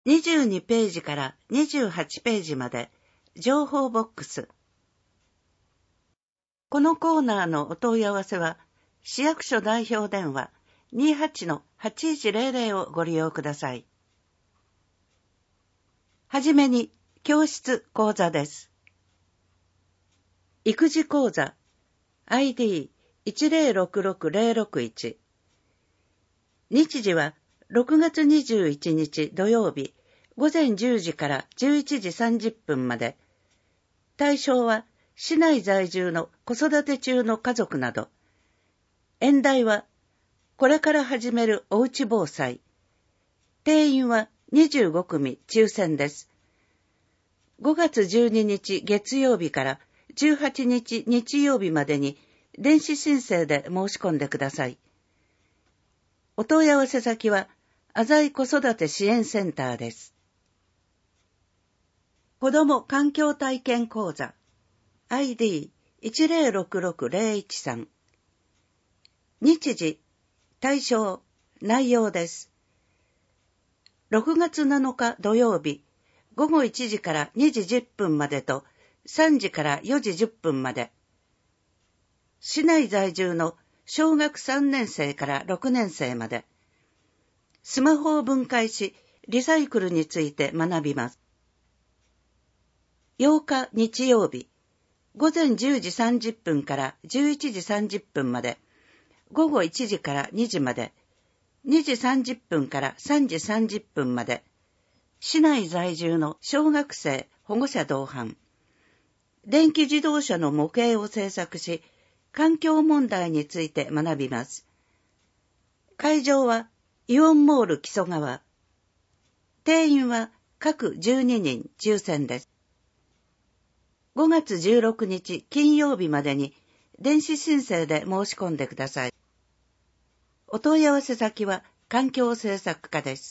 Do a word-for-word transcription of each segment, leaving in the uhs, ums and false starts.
にじゅうにページからにじゅうはちページまで情報ボックス。このコーナーのお問い合わせは市役所代表電話 にじゅうはちのはちいちゼロゼロ をご利用ください。はじめに教室講座です。育児講座 アイディーいちゼロろくろくゼロろくいち。日時はろくがつにじゅういちにち土曜日ごぜんじゅうじからじゅういちじさんじゅっぷんまで。対象は市内在住の子育て中の家族など。演題はこれから始めるおうち防災。定員はにじゅうごくみ抽選です。ごがつじゅうににち月曜日からじゅうはちにち日曜日までに電子申請で申し込んでください。お問い合わせ先は浅井子育て支援センターです。子ども環境体験講座 アイディーいちゼロろくろくゼロいちさん。日時、対象、内容です。ろくがつなのか土曜日ごごいちじからにじじゅっぷんまでとさんじからよじじゅっぷんまで。市内在住の小学さんねんせいからろくねんせいまで。スマホを分解し、リサイクルについて学びます。ようか日曜日、ごぜんじゅうじさんじゅっぷんからじゅういちじさんじゅっぷんまで、ごごいちじからにじまで、にじさんじゅっぷんからさんじさんじゅっぷんまで、市内在住の小学生保護者同伴。電気自動車の模型を制作し、環境問題について学びます。会場はイオンモール木曽川。定員は各じゅうににん抽選です。ごがつじゅうろくにち金曜日までに電子申請で申し込んでください。お問い合わせ先は環境政策課です。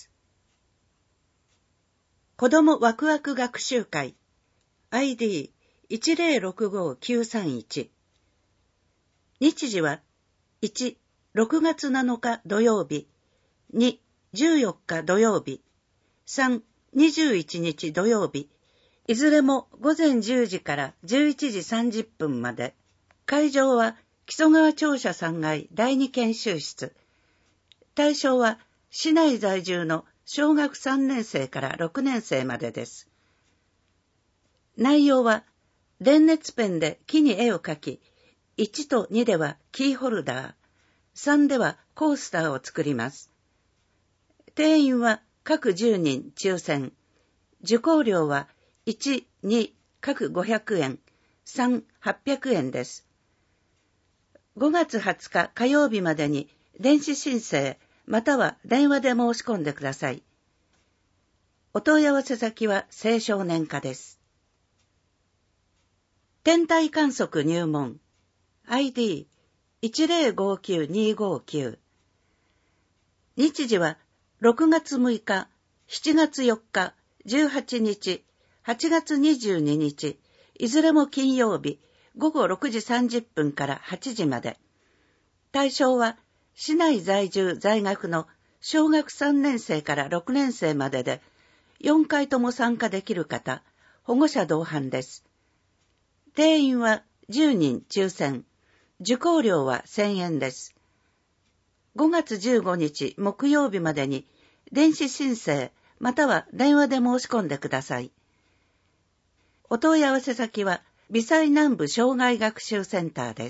子どもワクワク学習会 アイディーいちゼロろくごきゅうさんいち。日時はいち、ろくがつなのか土曜日、に、じゅうよっか土曜日、さん、にじゅういちにち土曜日、いずれもごぜんじゅうじからじゅういちじさんじゅっぷんまで。会場は木曽川庁舎さんがいだいに研修室。対象は市内在住の小学さんねんせいからろくねんせいまでです。内容は電熱ペンで木に絵を描き、いちとにではキーホルダー、さんではコースターを作ります。定員は各じゅうにん抽選。受講料はいち、に各ごひゃくえん、さん、はっぴゃくえんです。ごがつはつか火曜日までに電子申請または電話で申し込んでください。お問い合わせ先は青少年課です。天体観測入門 アイディーいちゼロごきゅうにごきゅう。日時はろくがつむいか、しちがつよっか、じゅうはちにち、はちがつにじゅうににち、いずれも金曜日、ごごろくじさんじゅっぷんからはちじまで。対象は市内在住在学の小学さんねんせいからろくねんせいまでで、よんかいとも参加できる方、保護者同伴です。定員はじゅうにん抽選。受講料はせんえんです。ごがつじゅうごにち木曜日までに電子申請または電話で申し込んでください。お問い合わせ先は微細南部障害学習センターです。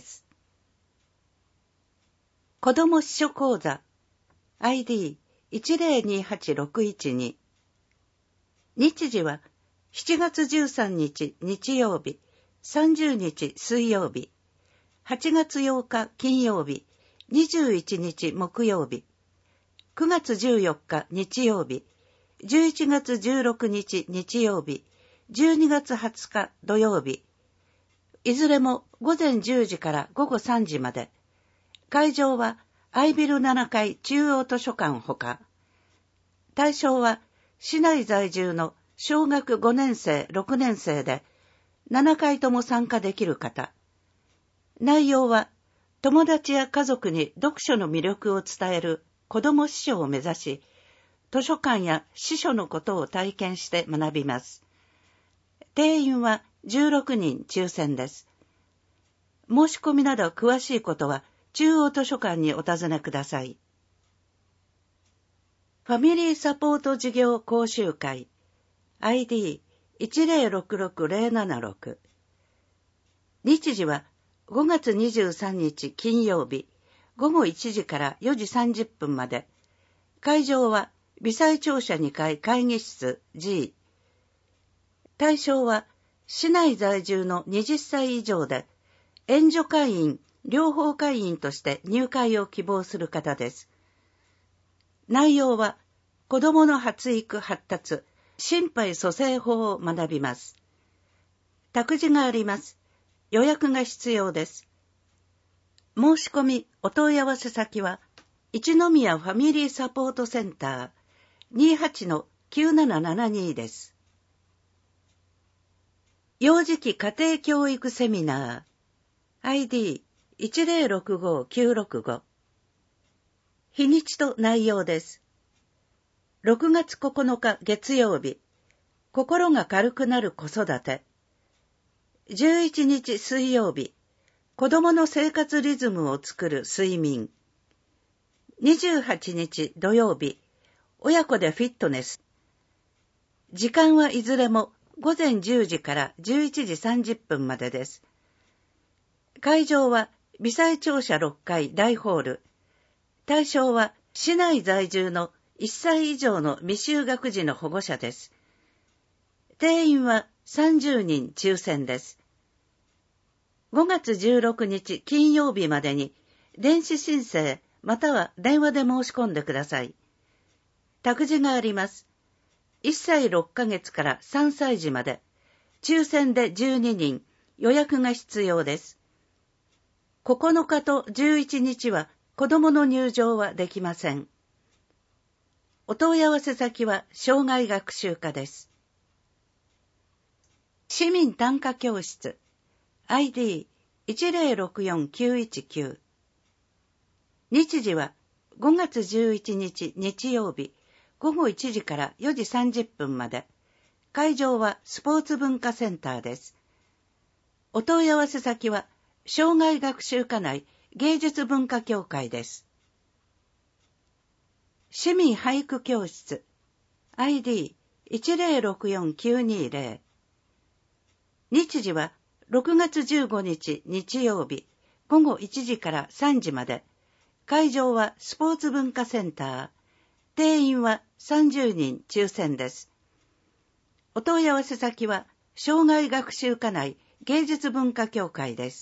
子ども秘書講座 アイディーいちゼロにはちろくいちに。日時はしちがつじゅうさんにち日曜日、さんじゅうにち水曜日、はちがつようか金曜日、にじゅういちにち木曜日、くがつじゅうよっか日曜日、じゅういちがつじゅうろくにち日曜日、じゅうにがつはつか土曜日、いずれもごぜんじゅうじからごごさんじまで。会場はアイビルななかい中央図書館ほか。対象は市内在住の小学ごねんせい、ろくねんせいでななかいとも参加できる方。内容は友達や家族に読書の魅力を伝える子ども司書を目指し、 図書館や司書のことを体験して学びます。定員はじゅうろくにん抽選です。申し込みなど詳しいことは中央図書館にお尋ねください。ファミリーサポート事業講習会 アイディーいちゼロろくろくゼロななろく 日時はごがつにじゅうさんにち金曜日ごごいちじからよじさんじゅっぷんまで。会場は微細庁舎にかい会議室 ジー。対象は市内在住のはたち以上で援助会員、両方会員として入会を希望する方です。内容は子どもの発育発達、心肺蘇生法を学びます。託児があります。予約が必要です。申し込み、お問い合わせ先は、一宮ファミリーサポートセンター にじゅうはちのきゅうななななに です。幼児期家庭教育セミナー アイディーいちゼロろくごきゅうろくご 日にちと内容です。ろくがつここのか月曜日、心が軽くなる子育て。じゅういちにち水曜日、子供の生活リズムを作る睡眠。にじゅうはちにち土曜日、親子でフィットネス。時間はいずれもごぜんじゅうじからじゅういちじさんじゅっぷんまでです。会場は微細庁舎ろっかい大ホール。対象は市内在住のいっさい以上の未就学児の保護者です。定員はさんじゅうにん抽選です。ごがつじゅうろくにち金曜日までに電子申請または電話で申し込んでください。託児があります。いっさいろっかげつからさんさいじまで、抽選でじゅうににん、予約が必要です。ここのかとじゅういちにちは子どもの入場はできません。お問い合わせ先は障害学習課です。市民短歌教室 アイディーいちゼロろくよんきゅういちきゅう 日時はごがつじゅういちにち日曜日ごごいちじからよじさんじゅっぷんまで。会場はスポーツ文化センターです。お問い合わせ先は障害学習課内芸術文化協会です。市民俳句教室 アイディーいちゼロろくよんきゅうにゼロ 日時はろくがつじゅうごにち日曜日ごごいちじからさんじまで。会場はスポーツ文化センター。定員はさんじゅうにん抽選です。お問い合わせ先は障害学習課内芸術文化協会です。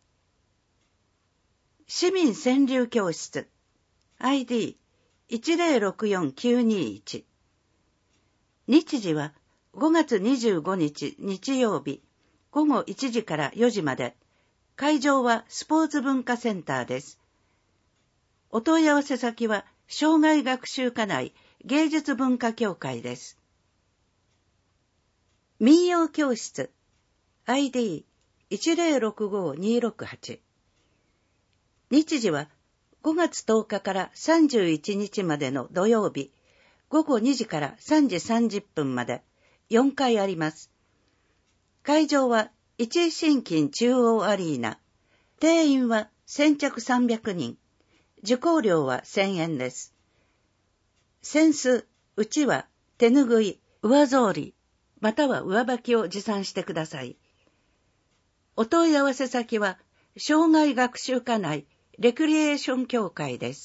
市民川柳教室 アイディーいちゼロろくよんきゅうにいち 日時はごがつにじゅうごにち日曜日ごごいちじからよじまで。会場はスポーツ文化センターです。お問い合わせ先は障害学習課内芸術文化協会です。民謡教室 アイディーいちゼロろくごにろくはち 日時はごがつとおかからさんじゅういちにちまでの土曜日ごごにじからさんじさんじゅっぷんまでよんかいあります。会場は一位新金中央アリーナ。定員は先着さんびゃくにん。受講料はせんえんです。扇子、うちわ、手ぬぐい、上草履、または上履きを持参してください。お問い合わせ先は、障害学習課内レクリエーション協会です。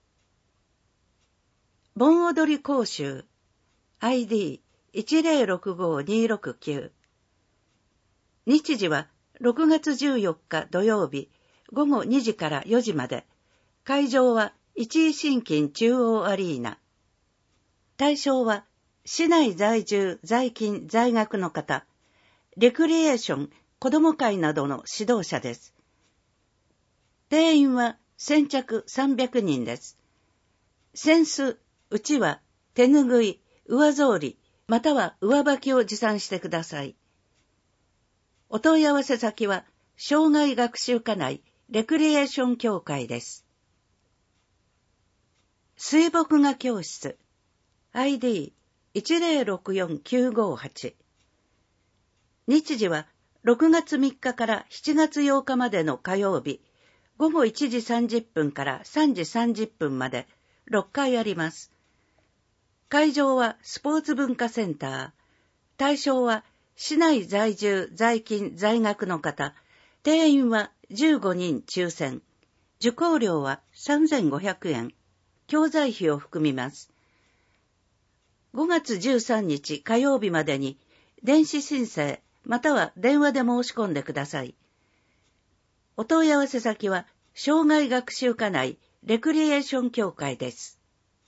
盆踊り講習 アイディーいちゼロろくごにろくきゅう 日時はろくがつじゅうよっか土曜日ごごにじからよじまで。会場は一位新金中央アリーナ。対象は市内在住在勤在学の方、レクリエーション子ども会などの指導者です。定員は先着さんびゃくにんです。扇子、うちわ、手ぬぐい、上草履、または上履きを持参してください。お問い合わせ先は障害学習課内レクリエーション協会です。水墨画教室アイディーいちゼロろくよんきゅうごはち。日時はろくがつみっかからしちがつようかまでの火曜日、ごごいちじさんじゅっぷんからさんじさんじゅっぷんまでろっかいあります。会場はスポーツ文化センター。対象は市内在住、在勤、在学の方。定員はじゅうごにん抽選。受講料はさんぜんごひゃくえん。教材費を含みます。ごがつじゅうさんにち火曜日までに電子申請または電話で申し込んでください。お問い合わせ先は障害学習課内レクリエーション協会です。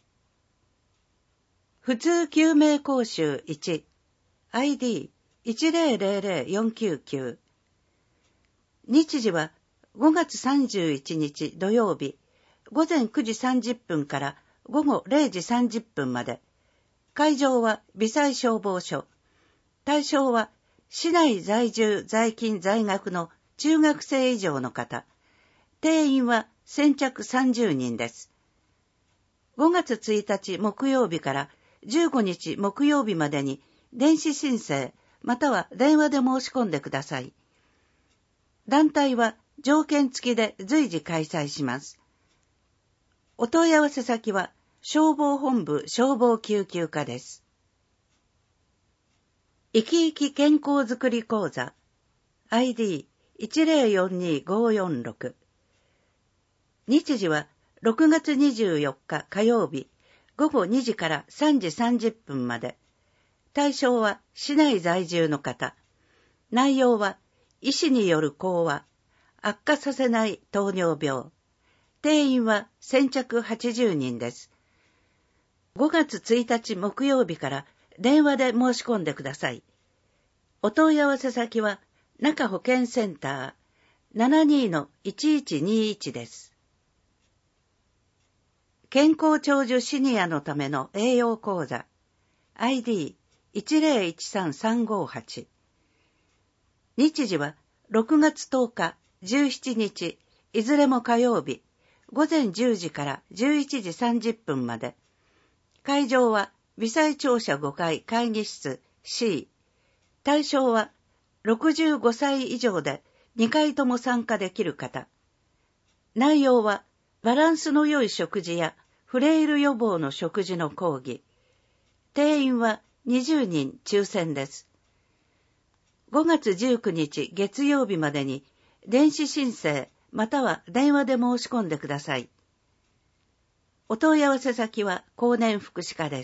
普通救命講習いち アイディーいちゼロゼロゼロよんきゅうきゅう。日時はごがつさんじゅういちにち土曜日ごぜんくじさんじゅっぷんからごごれいじさんじゅっぷんまで。会場は微細消防署。対象は市内在住在勤在学の中学生以上の方。定員は先着さんじゅうにんです。ごがつついたち木曜日からじゅうごにち木曜日までに電子申請または電話で申し込んでください。団体は条件付きで随時開催します。お問い合わせ先は消防本部消防救急課です。生き生き健康づくり講座 アイディーいちゼロよんにごよんろく。日時はろくがつにじゅうよっか火曜日ごごにじからさんじさんじゅっぷんまで。対象は市内在住の方。内容は医師による講話、悪化させない糖尿病。定員は先着はちじゅうにんです。ごがつついたち木曜日から電話で申し込んでください。お問い合わせ先は中保健センター ななにのいちいちにいち です。健康長寿シニアのための栄養講座 アイディーいちゼロいちさんさんごはち。日時はろくがつとおか、じゅうしちにち、いずれも火曜日、ごぜんじゅうじからじゅういちじさんじゅっぷんまで。会場は微細庁舎ごかい会議室 シー。対象はろくじゅうごさい以上でにかいとも参加できる方。内容はバランスの良い食事やフレイル予防の食事の講義。定員はにじゅうにん抽選です。ごがつじゅうくにち月曜日までに電子申請または電話で申し込んでください。お問い合わせ先は公認福祉課です。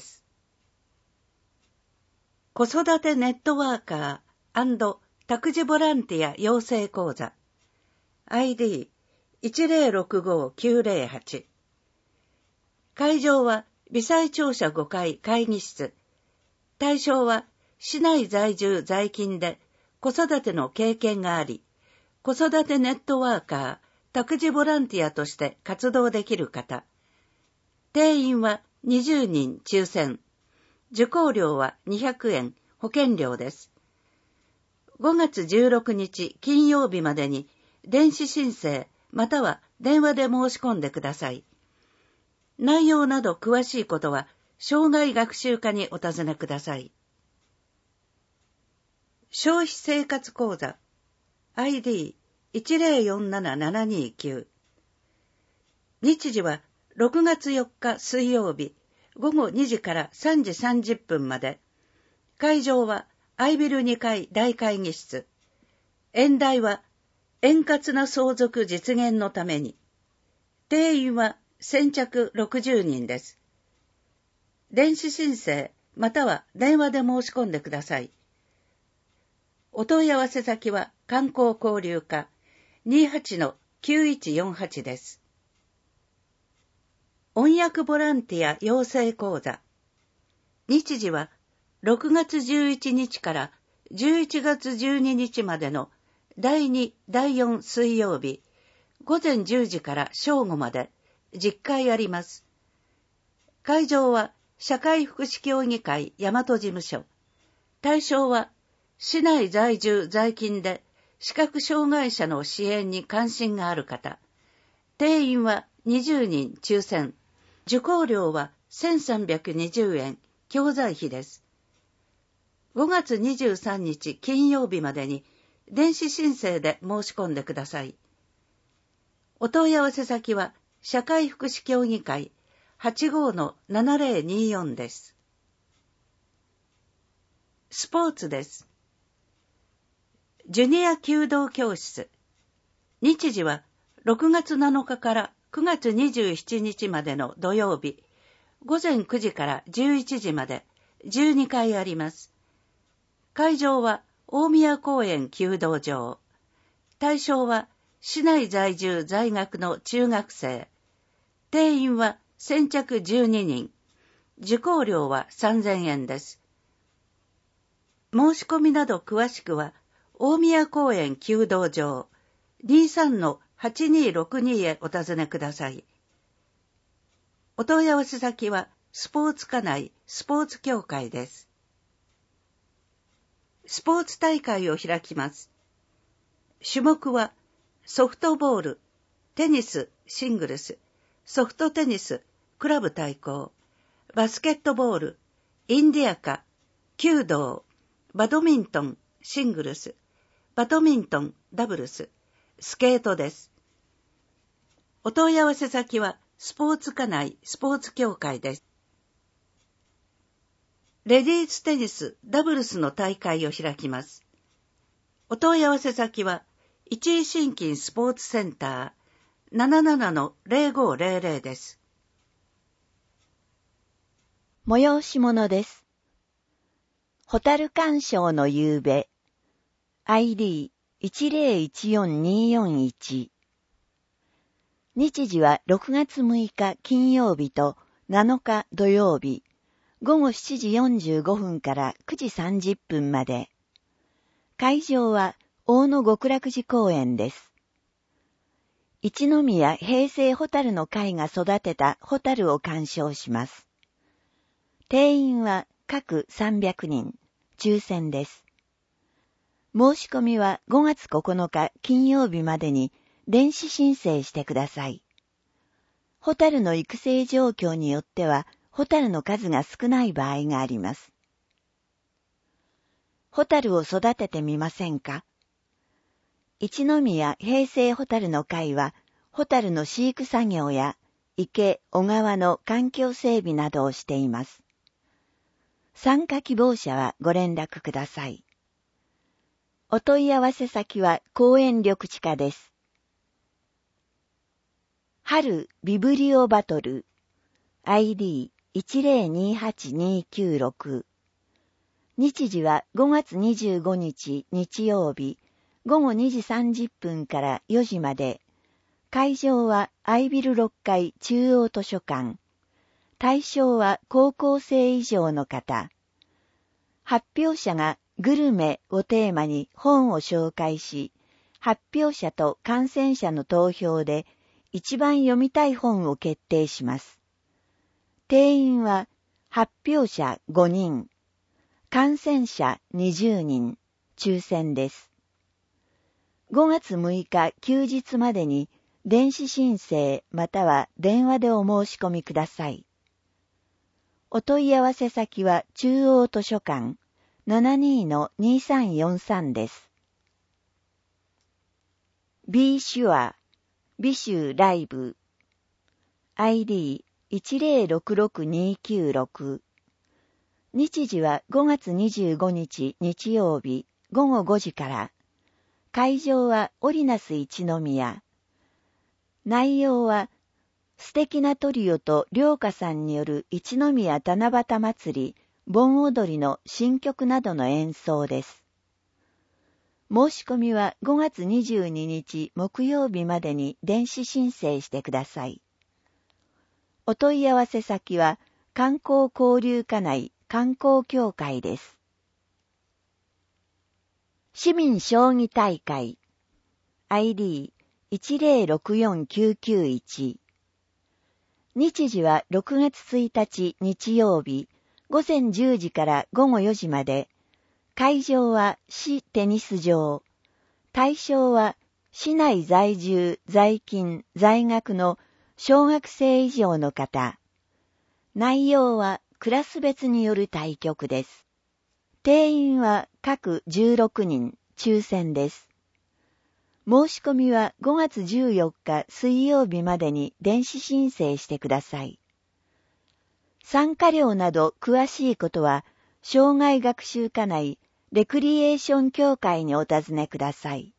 子育てネットワーカー&託児ボランティア養成講座 アイディーいちゼロろくごきゅうゼロはち。会場は微細庁舎ごかい会議室。対象は市内在住在勤で子育ての経験があり、子育てネットワーカー、託児ボランティアとして活動できる方。定員はにじゅうにん抽選。受講料はにひゃくえん、保険料です。ごがつじゅうろくにち金曜日までに電子申請または電話で申し込んでください。内容など詳しいことは障害学習課にお尋ねください。消費生活講座 アイディーいちゼロよんななななにきゅう。日時はろくがつよっか水曜日ごごにじからさんじさんじゅっぷんまで。会場はアイビルにかい大会議室。演題は円滑な相続実現のために。定員は先着ろくじゅうにんです。電子申請または電話で申し込んでください。お問い合わせ先は観光交流課 にじゅうはちのきゅういちよんはち です。音訳ボランティア養成講座。日時はろくがつじゅういちにちからじゅういちがつじゅうににちまでのだいに、だいよん水曜日、ごぜんじゅうじから正午までじゅっかいあります。会場は社会福祉協議会大和事務所。対象は市内在住在勤で視覚障害者の支援に関心がある方。定員はにじゅうにん抽選。受講料はせんさんびゃくにじゅうえん、 教材費です。ごがつにじゅうさんにち金曜日までに電子申請で申し込んでください。お問い合わせ先は社会福祉協議会 はちごーのななぜろによん です。スポーツです。ジュニア弓道教室。日時はろくがつなのかからくがつにじゅうしちにちまでの土曜日、ごぜんくじからじゅういちじまでじゅうにかいあります。会場は大宮公園弓道場。対象は市内在住在学の中学生。定員は先着じゅうににん。受講料はさんぜんえんです。申し込みなど詳しくは、大宮公園弓道場 にさんのはちにーろくに へお尋ねください。お問い合わせ先は、スポーツ課内スポーツ協会です。スポーツ大会を開きます。種目は、ソフトボール、テニス、シングルス、ソフトテニス、クラブ対抗、バスケットボール、インディアカ、弓道、バドミントン、シングルス、バドミントン、ダブルス、スケートです。お問い合わせ先は、スポーツ課内スポーツ協会です。レディーステニス、ダブルスの大会を開きます。お問い合わせ先は、一井新金スポーツセンター ななななのぜろごぜろぜろ です。 催し物です。ホタル鑑賞の夕べ アイディーいちぜろいちよんにーよんいち 日時はろくがつむいか金曜日となのか土曜日ごごしちじよんじゅうごふんからくじさんじゅっぷんまで。会場は大野極楽寺公園です。一宮平成ホタルの会が育てたホタルを鑑賞します。定員は各さんびゃくにん、抽選です。申し込みはごがつここのか金曜日までに電子申請してください。ホタルの育成状況によっては、ホタルの数が少ない場合があります。ホタルを育ててみませんか？一宮平成ホタルの会は、ホタルの飼育作業や池、小川の環境整備などをしています。参加希望者はご連絡ください。お問い合わせ先は公園緑地課です。春ビブリオバトル アイディーいちぜろにはちにーきゅうろく 日時はごがつにじゅうごにち日曜日ごごにじさんじゅっぷんからよじまで。会場はアイビルろっかい中央図書館。対象は高校生以上の方。発表者がグルメをテーマに本を紹介し、発表者と観戦者の投票で一番読みたい本を決定します。定員は発表者ごにん、観戦者にじゅうにん、抽選です。ごがつむいか休日までに電子申請または電話でお申し込みください。お問い合わせ先は中央図書館 ななにーのにさんよんさん です。Be Sure 美州ライブ アイディーいちぜろろくろくにーきゅうろく 日時はごがつにじゅうごにち日曜日ごごごじから。会場はオリナス一宮。内容は素敵なトリオと良華さんによる一宮七夕祭り盆踊りの新曲などの演奏です。申し込みはごがつにじゅうににち木曜日までに電子申請してください。お問い合わせ先は観光交流課内観光協会です。市民将棋大会 アイディーいちぜろろくよんきゅうきゅういち 日時はろくがつついたち日曜日ごぜんじゅうじからごごよじまで。会場は市テニス場。対象は市内在住在勤在学の小学生以上の方。内容はクラス別による対局です。定員は各じゅうろくにん、抽選です。申し込みはごがつじゅうよっか水曜日までに電子申請してください。参加料など詳しいことは、障害学習課内レクリエーション協会にお尋ねください。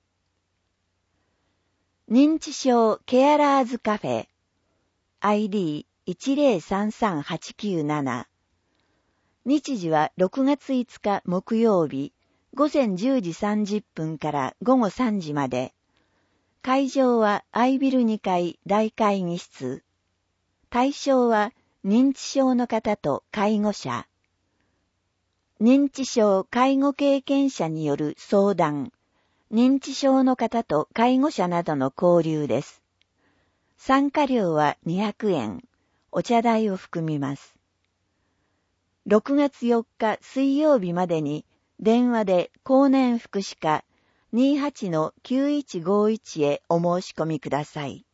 認知症ケアラーズカフェ アイディーいちゼロさんさんはちきゅうなな 日時はろくがついつか木曜日午前じゅうじさんじゅっぷんから午後さんじまで。会場はアイビルにかい大会議室。対象は認知症の方と介護者。認知症介護経験者による相談。認知症の方と介護者などの交流です。参加料はにひゃくえん。お茶代を含みます。ろくがつよっか水曜日までに電話で高年福祉課 にじゅうはちのきゅういちごいち へお申し込みください。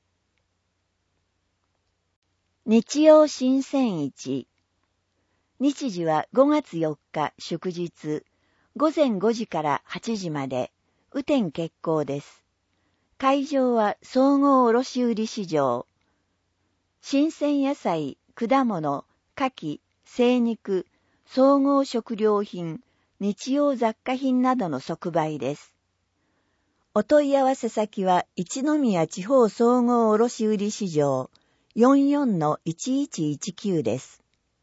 日曜新鮮市。日時はごがつよっか祝日、午前ごじからはちじまで、雨天決行です。会場は総合卸売市場。新鮮野菜、果物、牡蠣、精肉、総合食料品、日用雑貨品などの即売です。お問い合わせ先は一宮地方総合卸売市場 よんじゅうよんのいちいちいちきゅう です。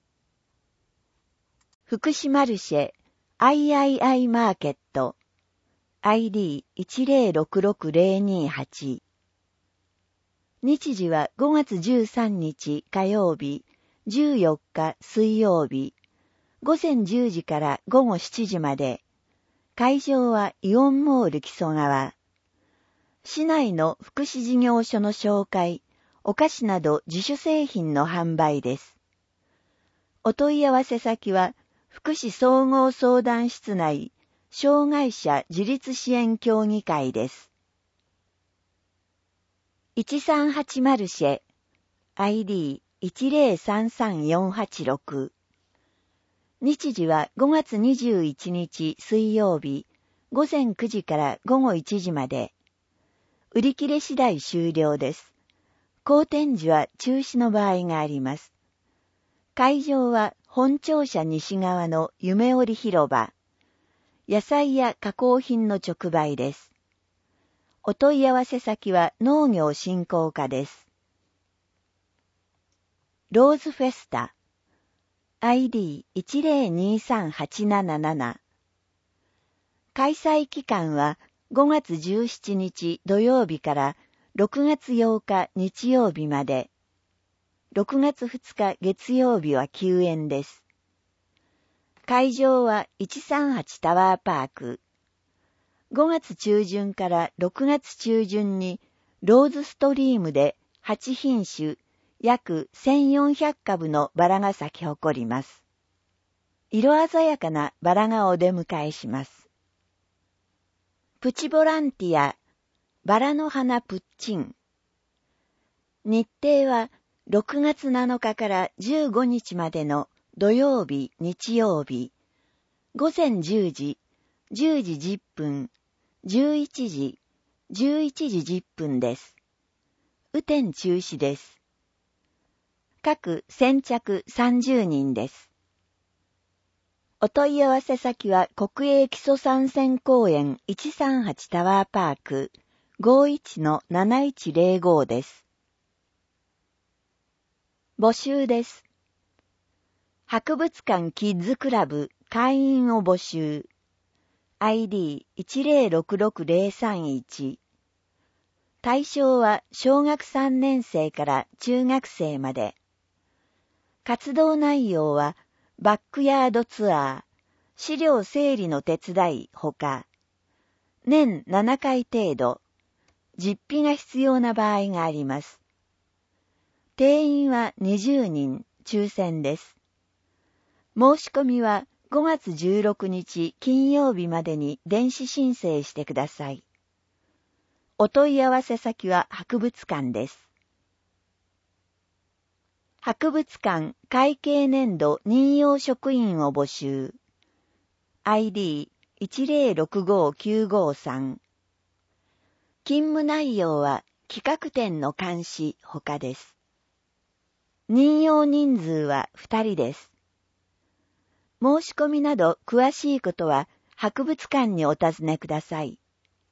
福祉マルシェ アイアイアイ マーケット アイディーいちゼロろくろくゼロにはち 日時はごがつじゅうさんにち火曜日、じゅうよっか水曜日、午前じゅうじから午後しちじまで。会場はイオンモール木曽川。市内の福祉事業所の紹介、お菓子など自主製品の販売です。お問い合わせ先は、福祉総合相談室内、障害者自立支援協議会です。いちさんはちマルシェ アイディーいちゼロさんさんよんはちろく 日時はごがつにじゅういちにち水曜日午前くじから午後いちじまで。売り切れ次第終了です。後展示は中止の場合があります。会場は本庁舎西側の夢織広場。野菜や加工品の直売です。お問い合わせ先は農業振興課です。ローズフェスタ アイディーいちゼロにさんはちなななな 開催期間はごがつじゅうしちにち土曜日からろくがつようか日曜日まで。ろくがつふつか月曜日は休園です。会場はいちさんはちタワーパーク。ごがつちゅうじゅんからろくがつちゅうじゅんにローズストリームではちひんしゅ約せんよんひゃくかぶのバラが咲き誇ります。色鮮やかなバラがお出迎えします。プチボランティア、バラの花プッチン。日程はろくがつなのかからじゅうごにちまでの土曜日、日曜日、午前じゅうじ、じゅうじじゅっぷん、じゅういちじ、じゅういちじじゅっぷんです。雨天中止です。各先着さんじゅうにんです。お問い合わせ先は国営基礎参戦公園いちさんはちタワーパーク ごいちのなないちゼロご です。募集です。博物館キッズクラブ会員を募集。アイディーいちゼロろくろくゼロさんいち。対象は小学さんねんせいから中学生まで。活動内容はバックヤードツアー、資料整理の手伝いほか、年ななかい程度、実費が必要な場合があります。定員はにじゅうにん、抽選です。申し込みはごがつじゅうろくにち金曜日までに電子申請してください。お問い合わせ先は博物館です。 博物館会計年度任用職員を募集。アイディーいちゼロろくごきゅうごさん。勤務内容は企画展の監視他です。任用人数はふたりです。申し込みなど詳しいことは博物館にお尋ねください。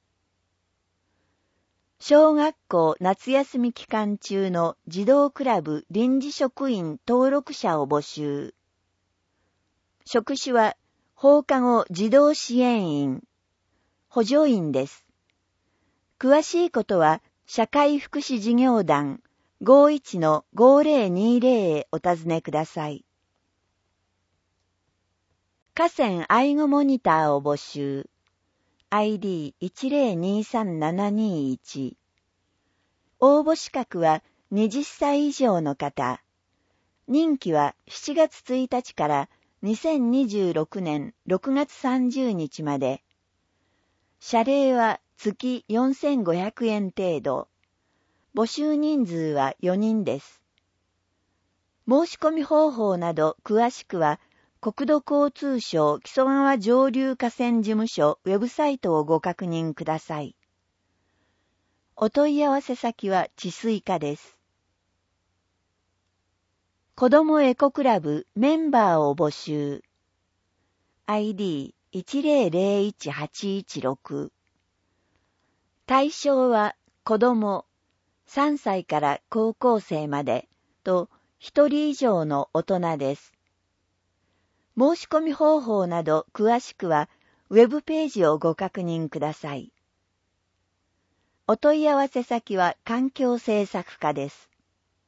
小学校夏休み期間中の児童クラブ臨時職員登録者を募集。職種は放課後児童支援員、補助員です。詳しいことは社会福祉事業団 ごじゅういちのごぜろにぜろ へお尋ねください。河川愛護モニターを募集。アイディーいちゼロにさんななにいち。応募資格ははたち以上の方。任期はしちがつついたちからにせんにじゅうろくねんろくがつさんじゅうにちまで。謝礼は月よんせんごひゃくえん程度。募集人数はよにんです。申し込み方法など詳しくは国土交通省木曽川上流河川事務所ウェブサイトをご確認ください。お問い合わせ先は治水課です。子どもエコクラブメンバーを募集。アイディーいちゼロゼロいちはちいちろく。対象は子どもさんさいから高校生までとひとり以上の大人です。申し込み方法など詳しくはウェブページをご確認ください。お問い合わせ先は環境政策課です。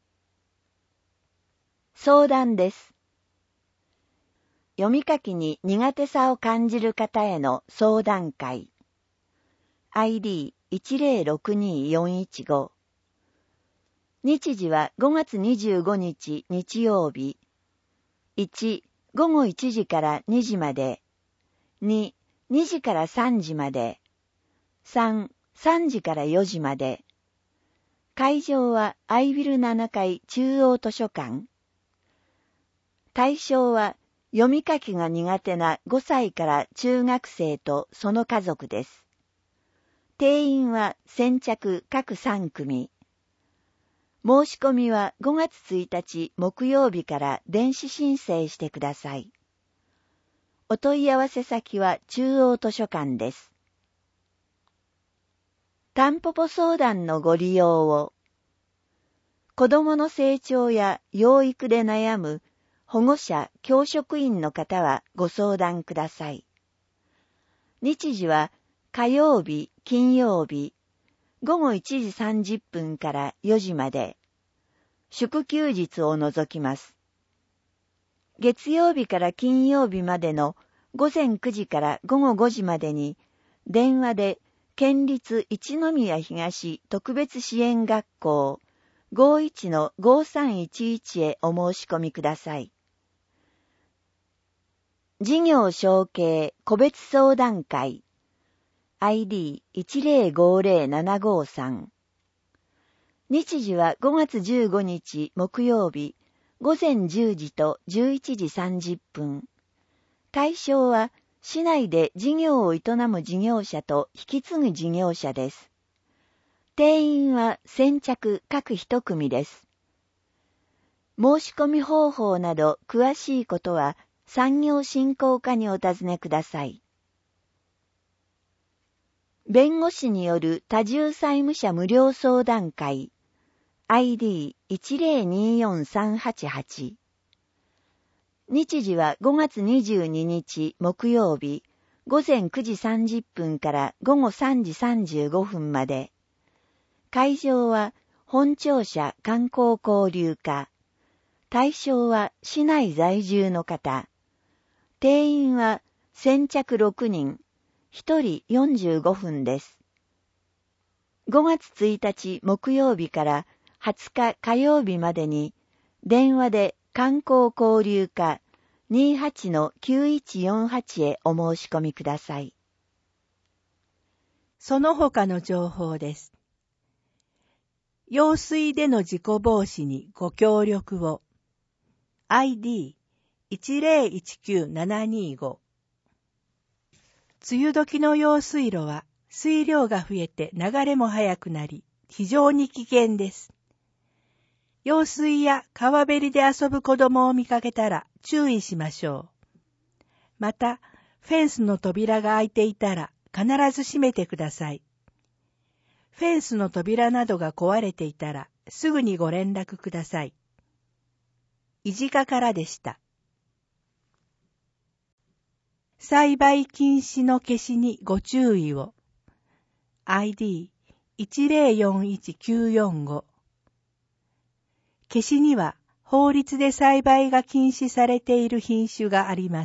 相談です。読み書きに苦手さを感じる方への相談会。アイディーいちゼロろくによんいちご。日時はごがつにじゅうごにち日曜日。いち、ごごいちじからにじまで。に、にじからさんじまで。さん、さんじからよじまで。会場はアイビルななかい中央図書館。対象は読み書きが苦手なごさいから中学生とその家族です。定員は先着各さんくみ。申し込みはごがつついたち木曜日から電子申請してください。お問い合わせ先は中央図書館です。タンポポ相談のご利用を。子どもの成長や養育で悩む保護者、教職員の方はご相談ください。日時は火曜日、金曜日、ごごいちじさんじゅっぷんからよじまで。祝休日を除きます。月曜日から金曜日までのごぜんくじからごごごじまでに電話で県立一宮東特別支援学校 ごじゅういちのごさんいちいち へお申し込みください。事業承継個別相談会 アイディーいちゼロごゼロななごさん。日時はごがつじゅうごにち木曜日ごぜんじゅうじとじゅういちじさんじゅっぷん。対象は市内で事業を営む事業者と引き継ぐ事業者です。定員は先着各一組です。申し込み方法など詳しいことは産業振興課にお尋ねください。弁護士による多重債務者無料相談会アイディーいちゼロによんさんはちはち。日時はごがつにじゅうににち木曜日ごぜんくじさんじゅっぷんからごごさんじさんじゅうごふんまで。会場は本庁舎観光交流課。対象は市内在住の方。定員は先着ろくにん、ひとりよんじゅうごふんです。ごがつついたち木曜日からはつか火曜日までに電話で観光交流課 にじゅうはちのきゅういちよんはち へお申し込みください。 その他の情報です。用水での事故防止にご協力を。 アイディーいちゼロいちきゅうななにご。梅雨時の用水路は水量が増えて流れも速くなり、非常に危険です。用水や川べりで遊ぶ子供を見かけたら注意しましょう。また、フェンスの扉が開いていたら必ず閉めてください。フェンスの扉などが壊れていたらすぐにご連絡ください。いじかからでした。栽培禁止の消しにご注意を。アイディーいちゼロよんいちきゅうよんご。消しには法律で栽培が禁止されている品種があります。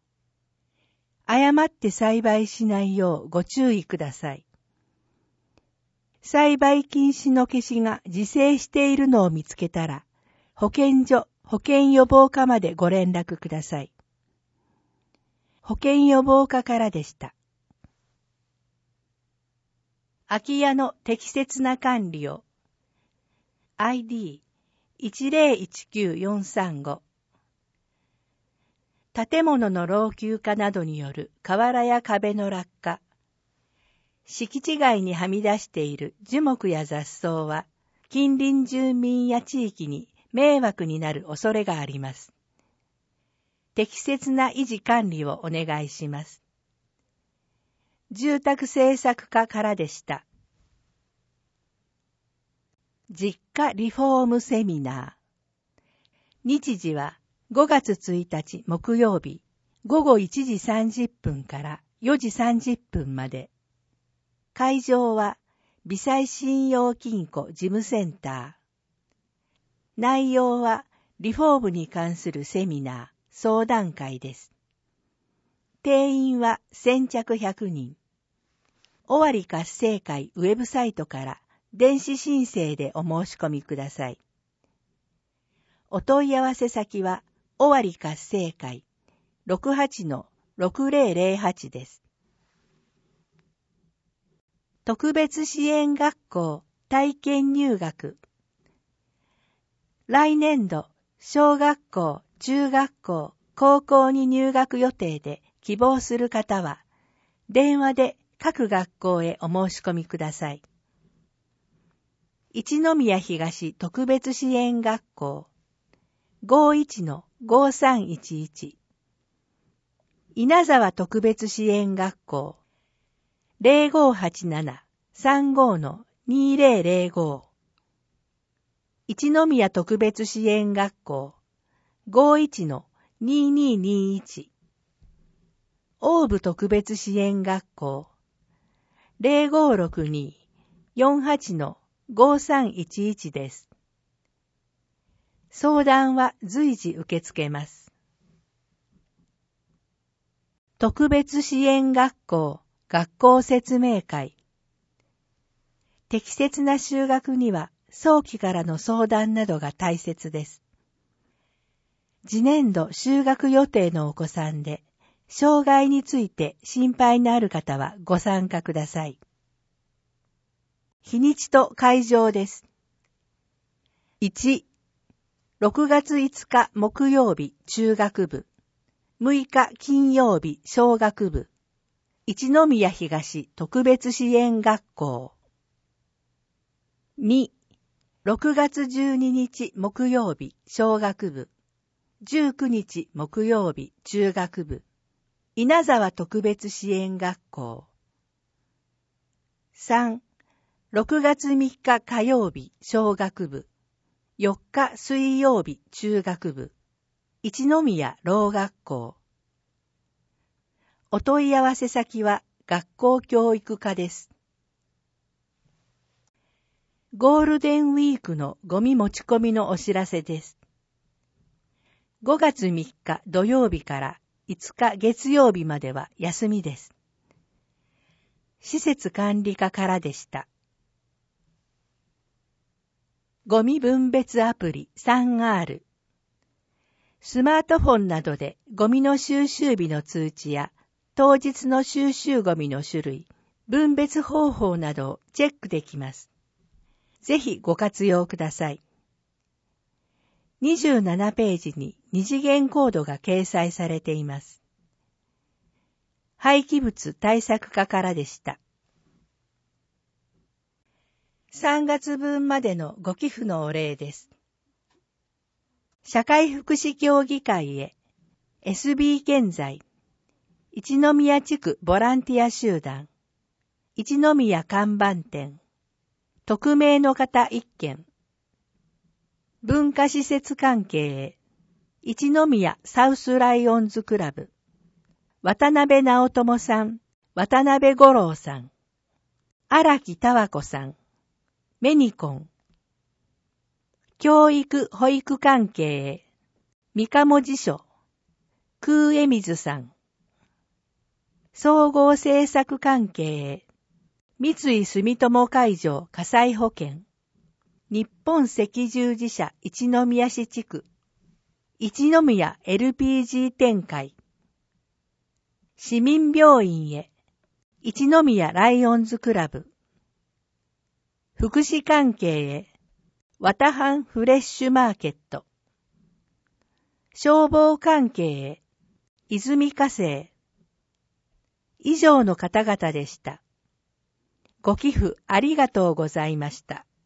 誤って栽培しないようご注意ください。栽培禁止の消しが自生しているのを見つけたら、保健所、保健予防課までご連絡ください。保健予防課からでした。空き家の適切な管理を。アイディーいちゼロいちきゅうよんさんご。建物の老朽化などによる瓦や壁の落下、敷地外にはみ出している樹木や雑草は、近隣住民や地域に迷惑になる恐れがあります。適切な維持管理をお願いします。住宅政策課からでした。実家リフォームセミナー。日時はごがつついたち木曜日、ごごいちじさんじゅっぷんからよじさんじゅっぷんまで。会場は微細信用金庫事務センター。内容はリフォームに関するセミナー、相談会です。定員は先着ひゃくにん。尾張活性会ウェブサイトから電子申請でお申し込みください。お問い合わせ先は尾張活性会 ろくはちのろくぜろぜろはち です。特別支援学校体験入学。来年度、小学校、中学校、高校に入学予定で希望する方は、電話で各学校へお申し込みください。一宮東特別支援学校 ごじゅういちのごさんいちいち。稲沢特別支援学校 ゼロごはちななさんごのにゼロゼロご。一宮特別支援学校ごじゅういちのにににいち。大部特別支援学校ゼロごろくによんはちのごさんいちいちです。相談は随時受け付けます。特別支援学校学校説明会。適切な就学には早期からの相談などが大切です。次年度就学予定のお子さんで、障害について心配のある方はご参加ください。日にちと会場です。いち、ろくがついつか木曜日中学部、むいか金曜日小学部、一宮東特別支援学校。に、ろくがつじゅうににち木曜日小学部、じゅうくにち木曜日中学部、稲沢特別支援学校。さん、ろくがつみっか火曜日小学部、よっか水曜日中学部、一宮ろう学校。お問い合わせ先は学校教育課です。ゴールデンウィークのゴミ持ち込みのお知らせです。ごがつみっか土曜日からいつか月曜日までは休みです。施設管理課からでした。ゴミ分別アプリ スリーアール。スマートフォンなどでゴミの収集日の通知や当日の収集ゴミの種類、分別方法などをチェックできます。ぜひご活用ください。 にじゅうななページに二次元コードが掲載されています。廃棄物対策課からでした。さんがつぶんまでのご寄付のお礼です。社会福祉協議会へ エスビー 建材一宮地区ボランティア集団一宮看板店匿名の方一件文化施設関係へ一宮サウスライオンズクラブ渡辺直友さん、渡辺五郎さん、荒木田和子さん、メニコン、教育保育関係へ、三鴨辞書、空江水さん、総合政策関係へ、三井住友海上火災保険、日本赤十字社一宮市地区、一宮 エルピージー 展開、市民病院へ、一宮ライオンズクラブ、福祉関係へ、綿半フレッシュマーケット、消防関係へ、泉火星、以上の方々でした。ご寄付ありがとうございました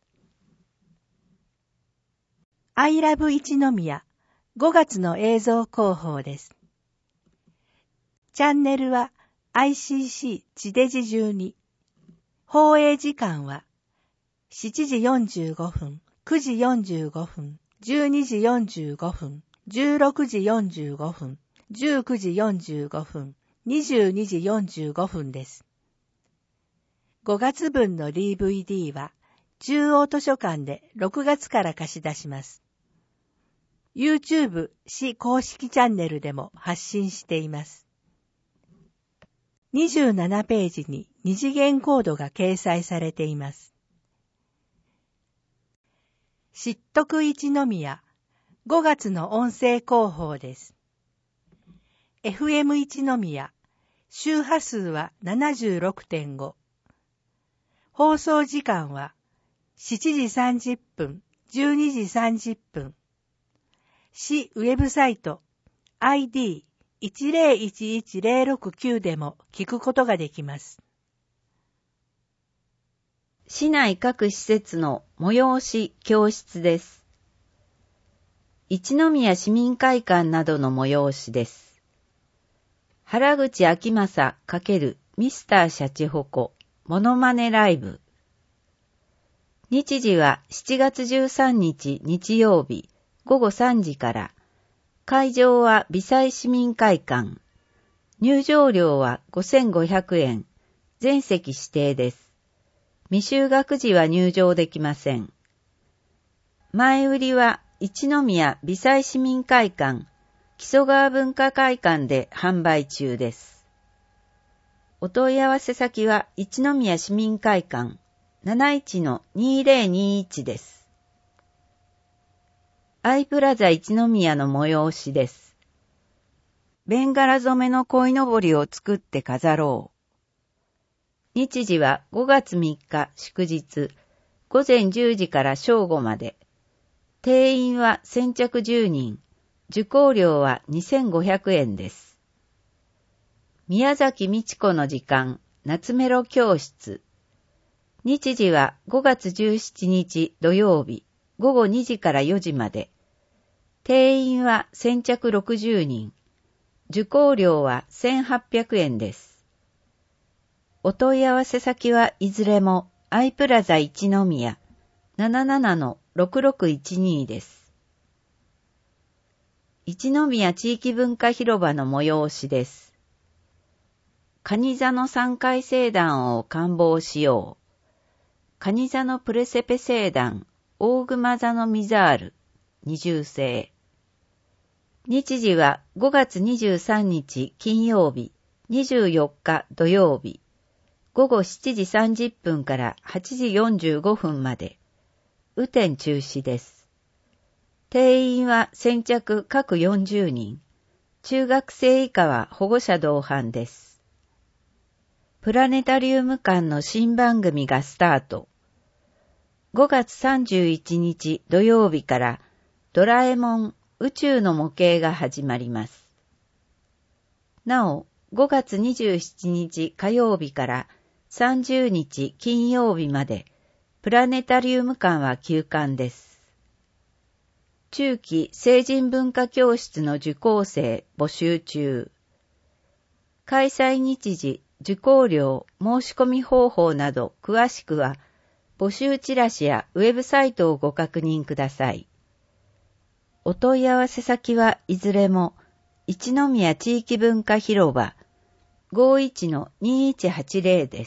。I love 一宮ごがつの映像広報です。チャンネルは アイシーシー 地デジじゅうに。放映時間はしちじよんじゅうごふん、くじよんじゅうごふん、じゅうにじよんじゅうごふん、じゅうろくじよんじゅうごふん、じゅうくじよんじゅうごふん、にじゅうにじよんじゅうごふんです。ごがつぶんの ディーブイディー は中央図書館でろくがつから貸し出します。YouTube 市公式チャンネルでも発信しています。にじゅうななページに二次元コードが掲載されています。知徳一宮ごがつの音声広報です。エフエム 一宮周波数は ななじゅうろくてんご。放送時間はしちじさんじゅっぷん、じゅうにじさんじゅっぷん。市ウェブサイト アイディーいちゼロいちいちゼロろくきゅう でも聞くことができます。 市内各施設の催し教室です。一宮市民会館などの催しです。原口あきまさ×ミスターシャチホコモノマネライブ。日時はしちがつじゅうさんにち日曜日ごごさんじから。会場は美西市民会館。入場料はごせんごひゃくえん。全席指定です。未就学時は入場できません。前売りは一宮美西市民会館、木曽川文化会館で販売中です。お問い合わせ先は一宮市民会館 なないちのにゼロにいち です。アイプラザ一宮の催しです。ベンガラ染めの鯉のぼりを作って飾ろう。日時はごがつみっか祝日、ごぜんじゅうじから正午まで。定員は先着じゅうにん、受講料はにせんごひゃくえんです。宮崎美智子の時間、夏メロ教室。日時はごがつじゅうしちにち土曜日、ごごにじからよじまで。定員は先着ろくじゅうにん。受講料はせんはっぴゃくえんです。お問い合わせ先はいずれもアイプラザ一宮 ななななのろくろくいちに です。一宮地域文化広場の催しです。蟹座の三回聖壇を観望しよう。蟹座のプレセペ聖壇、大熊座のミザール、二重星。日時はごがつにじゅうさんにち金曜日、にじゅうよっか土曜日、ごごしちじさんじゅっぷんからはちじよんじゅうごふんまで。雨天中止です。定員は先着各よんじゅうにん。中学生以下は保護者同伴です。プラネタリウム館の新番組がスタート。ごがつさんじゅういちにち土曜日からドラえもん宇宙の模型が始まります。なお、ごがつにじゅうしちにち火曜日からさんじゅうにち金曜日まで、プラネタリウム館は休館です。中期成人文化教室の受講生募集中。開催日時、受講料、申し込み方法など詳しくは、募集チラシやウェブサイトをご確認ください。お問い合わせ先はいずれも、一宮地域文化広場 ごじゅういちのにいちはちゼロ です。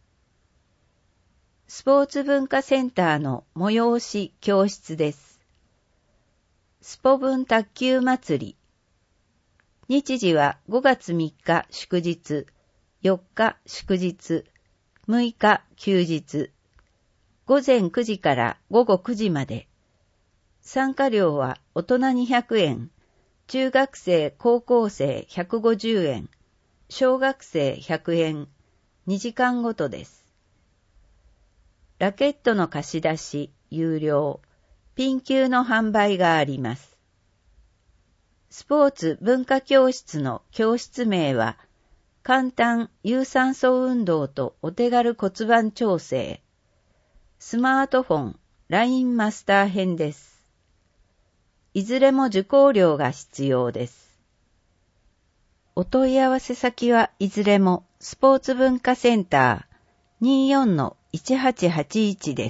スポーツ文化センターの催し教室です。スポブン卓球祭り。日時はごがつみっか祝日、よっか祝日、むいか休日。ごぜんくじからごごくじまで。参加料は大人にひゃくえん、中学生、高校生ひゃくごじゅうえん、小学生ひゃくえん、にじかんごとです。ラケットの貸し出し、有料。ピン球の販売があります。スポーツ文化教室の教室名は、簡単有酸素運動とお手軽骨盤調整。スマートフォン、ライン マスター編です。いずれも受講料が必要です。お問い合わせ先はいずれもスポーツ文化センター にじゅうよんのいちはちはちいち です。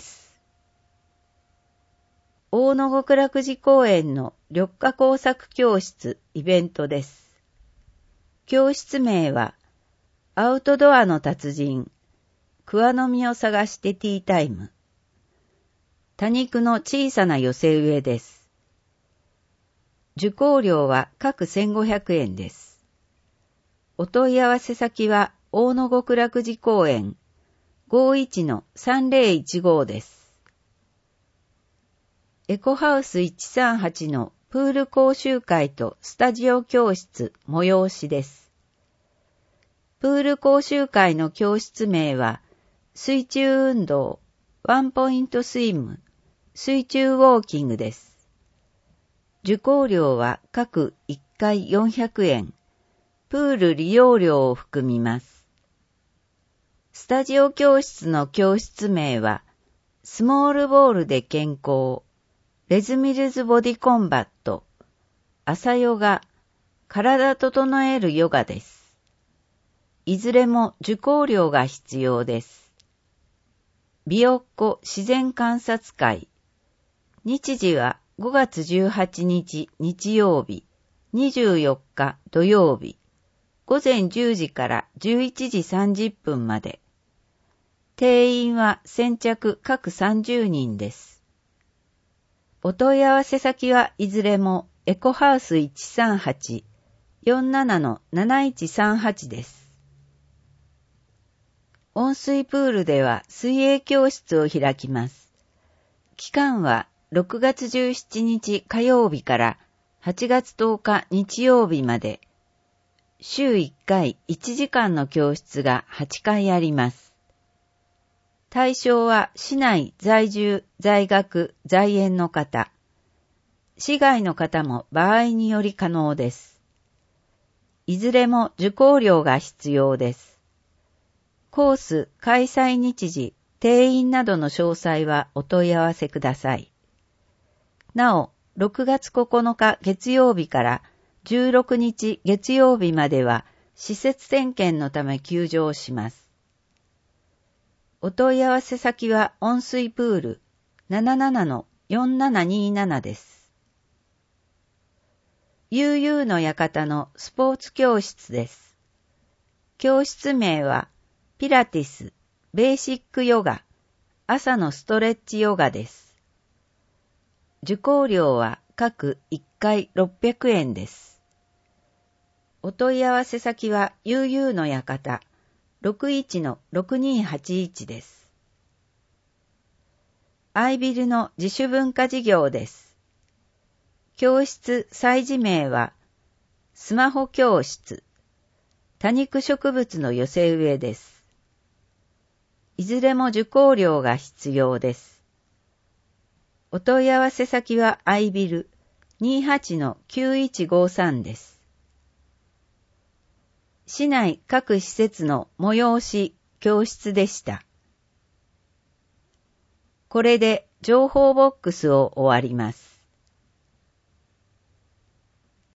大野極楽寺公園の緑化工作教室イベントです。教室名は、アウトドアの達人、桑の実を探してティータイム。多肉の小さな寄せ植えです。受講料は各せんごひゃくえんです。お問い合わせ先は、大野極楽寺公園 ごじゅういちのさんぜろいちご です。エコハウスいちさんはちのプール講習会とスタジオ教室催しです。プール講習会の教室名は、水中運動、ワンポイントスイム、水中ウォーキングです。受講料は各いっかいよんひゃくえん、プール利用料を含みます。スタジオ教室の教室名は、スモールボールで健康、レズミルズボディコンバット、朝ヨガ、体整えるヨガです。いずれも受講料が必要です。びよっこ自然観察会。日時はごがつじゅうはちにち日曜日、にじゅうよっか土曜日、ごぜんじゅうじからじゅういちじさんじゅっぷんまで。定員は先着各さんじゅうにんです。お問い合わせ先はいずれもエコハウスいちさんはち よんななのなないちさんはちです。温水プールでは水泳教室を開きます。期間はろくがつじゅうしちにち火曜日からはちがつとおか日曜日まで、週いっかいいちじかんの教室がはちかいあります。対象は市内在住、在学、在園の方。市外の方も場合により可能です。いずれも受講料が必要です。コース、開催日時、定員などの詳細はお問い合わせください。なお、ろくがつここのか月曜日からじゅうろくにち月曜日までは施設点検のため休場します。お問い合わせ先は温水プール ななななのよんななになな です。ゆうゆうの館のスポーツ教室です。教室名はピラティス、ベーシックヨガ、朝のストレッチヨガです。受講料は各いっかいろっぴゃくえんです。お問い合わせ先はゆうゆうの館ろくいちのろくにはちいちです。アイビルの自主文化事業です。教室催事名は、スマホ教室、多肉植物の寄せ植えです。いずれも受講料が必要です。 お問い合わせ先は アイビル にじゅうはちのきゅういちごさん です。市内各施設の催し教室でした。これで情報ボックスを終わります。